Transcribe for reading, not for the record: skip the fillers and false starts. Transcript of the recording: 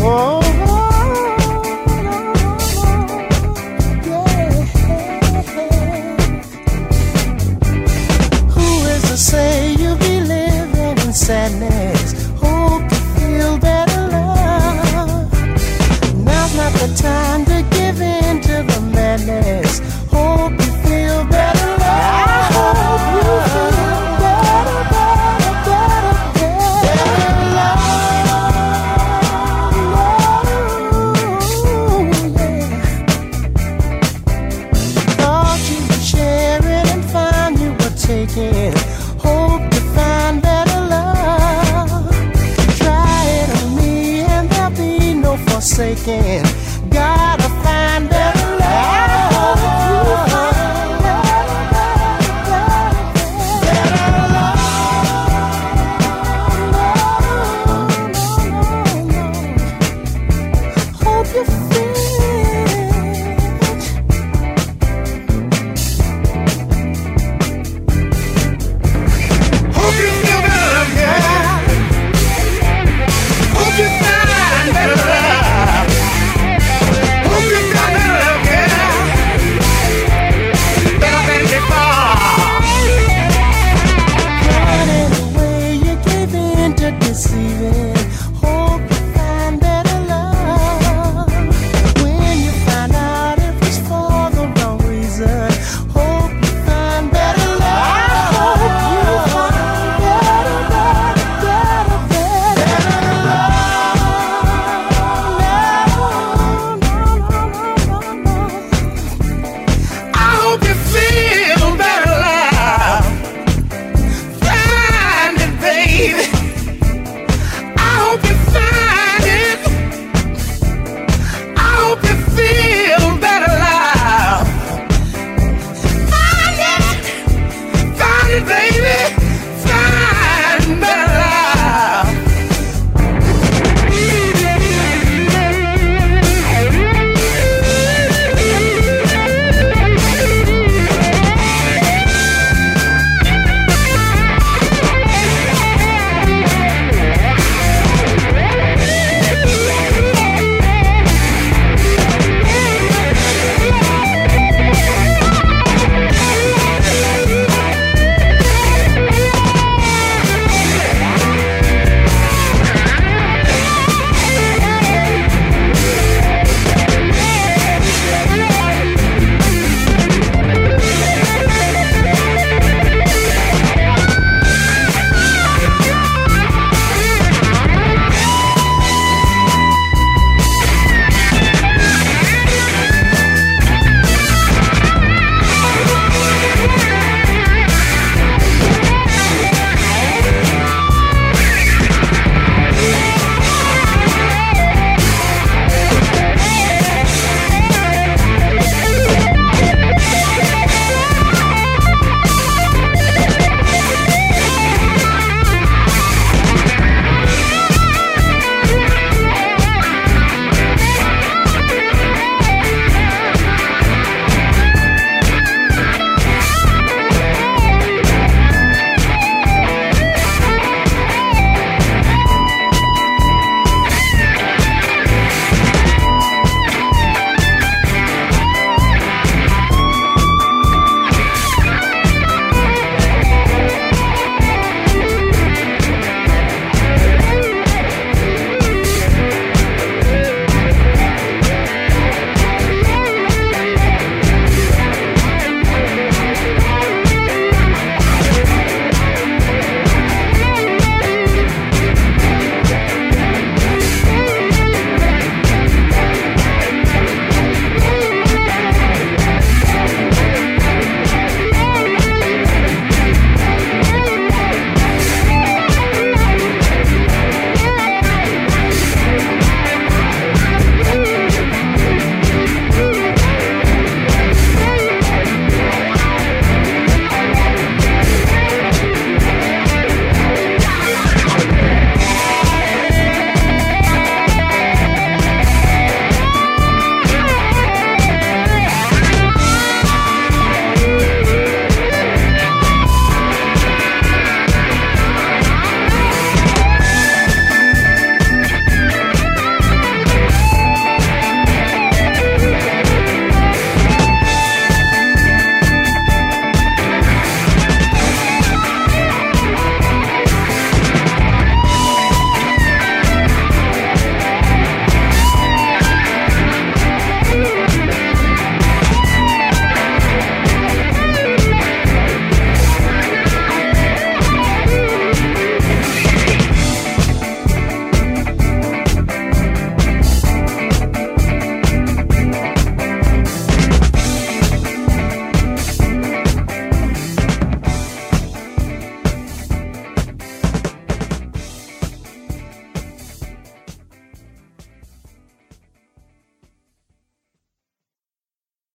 Oh, yeah. Who is to say you'll be living in sadness? Hope you feel better, love. Now's not the time to give in to the madness. Hope you feel better, love. I hope you feel better, better, better, better, love, yeah. Thought you would share it and find you were taking. Hope you find better love. Try it on me and there'll be no forsaking. Gotta find better love. Hope you